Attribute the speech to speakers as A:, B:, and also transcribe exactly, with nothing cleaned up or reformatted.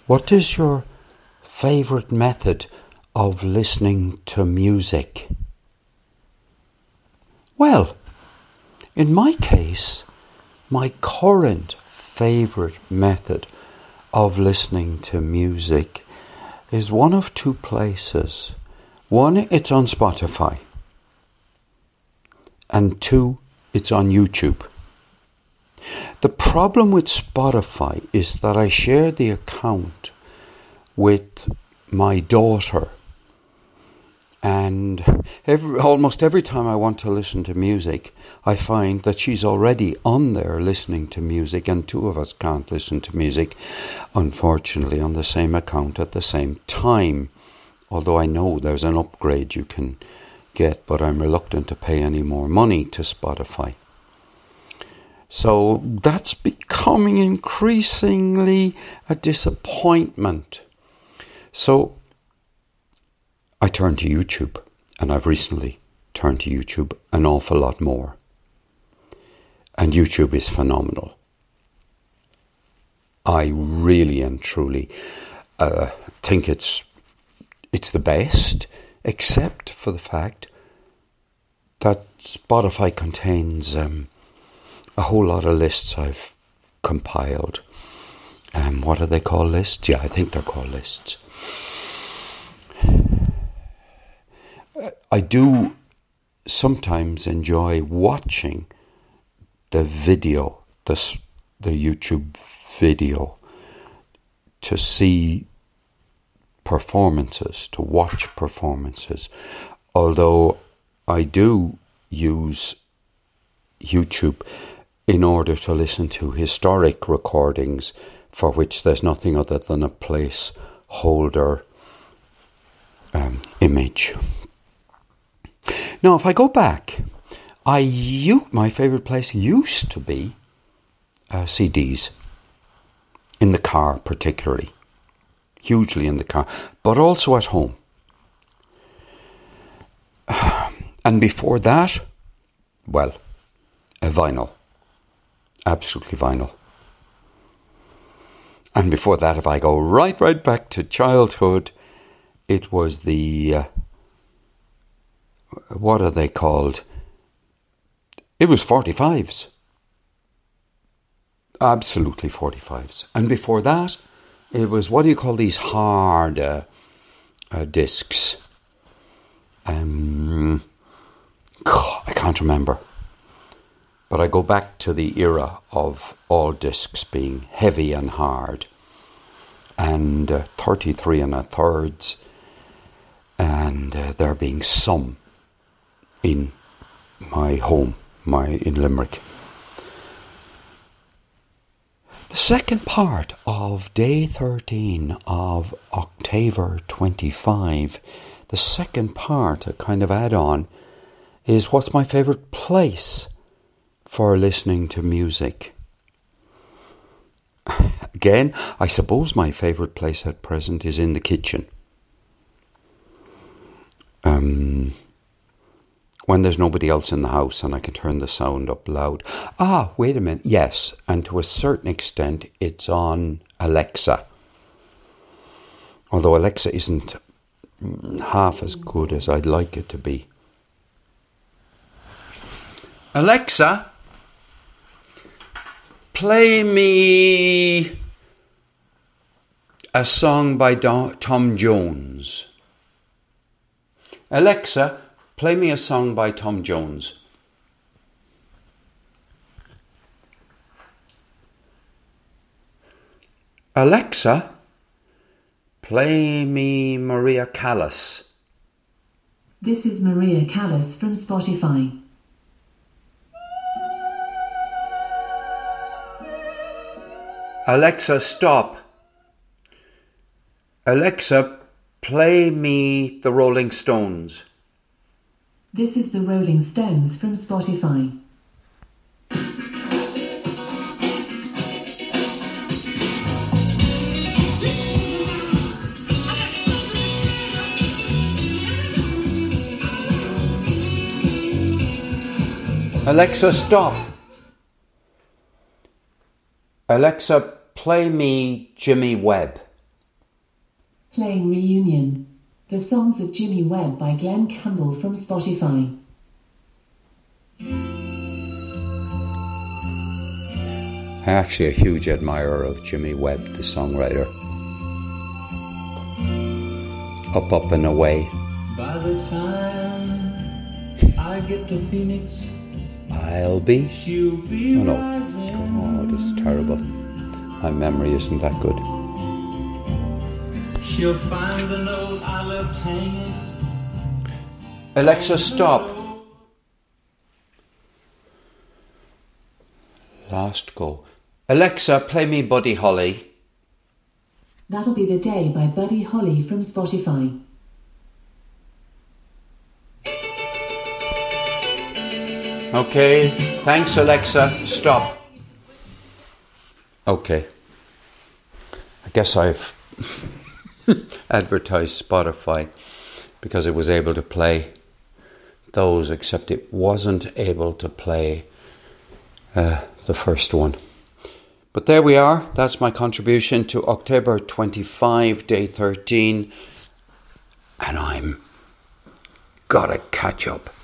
A: What is your favourite method of listening to music? Well, in my case, my current favourite method of listening to music is one of two places. One, it's on Spotify. And two, it's on YouTube. The problem with Spotify is that I share the account with my daughter. And every, almost every time I want to listen to music, I find that she's already on there listening to music, and two of us can't listen to music, unfortunately, on the same account at the same time. Although I know there's an upgrade you can get, but I'm reluctant to pay any more money to Spotify. So that's becoming increasingly a disappointment. So I turn to YouTube, and I've recently turned to YouTube an awful lot more. And YouTube is phenomenal. I really and truly uh, think it's it's the best, except for the fact that Spotify contains um, a whole lot of lists I've compiled. Um, what are they called? Lists? Yeah, I think they're called lists. I do sometimes enjoy watching the video, the, the YouTube video, to see performances, to watch performances. Although I do use YouTube in order to listen to historic recordings for which there's nothing other than a placeholder um, image. Now, if I go back, I you my favourite place used to be uh, C Ds, in the car particularly, hugely in the car, but also at home. And before that, well, a vinyl, absolutely vinyl. And before that, if I go right, right back to childhood, it was the... Uh, what are they called? It was forty-fives. Absolutely forty-fives. And before that, it was, what do you call these hard uh, uh, discs? Um, I can't remember. But I go back to the era of all discs being heavy and hard. And uh, thirty-three and a thirds. And uh, there being some in my home, my in Limerick. The second part of day thirteen of October twenty-five, the second part, a kind of add-on, is what's my favourite place for listening to music. Again, I suppose my favourite place at present is in the kitchen. Um... When there's nobody else in the house and I can turn the sound up loud. Ah, wait a minute. Yes, and to a certain extent, it's on Alexa. Although Alexa isn't half as good as I'd like it to be. Alexa, play me a song by Don- Tom Jones. Alexa, play me a song by Tom Jones. Alexa, play me Maria Callas.
B: This is Maria Callas from Spotify.
A: Alexa, stop. Alexa, play me the Rolling Stones.
B: This is the Rolling Stones from Spotify.
A: Alexa, stop. Alexa, play me Jimmy Webb.
B: Playing Reunion. The Songs of Jimmy Webb by Glenn Campbell from Spotify.
A: I'm actually a huge admirer of Jimmy Webb, the songwriter. Up, Up and Away.
C: By the time I get to Phoenix,
A: I'll be...
C: she'll be
A: Oh no,
C: rising.
A: God, it's terrible. My memory isn't that good.
C: She'll find the note I left hanging.
A: Alexa, stop. Last go. Alexa, play me Buddy Holly.
B: That'll Be the Day by Buddy Holly from Spotify.
A: Okay, thanks Alexa, stop. Okay. I guess I've advertised Spotify because it was able to play those, except it wasn't able to play uh, the first one. But there we are. That's my contribution to October twenty-fifth, day thirteen. And I'm gotta catch up.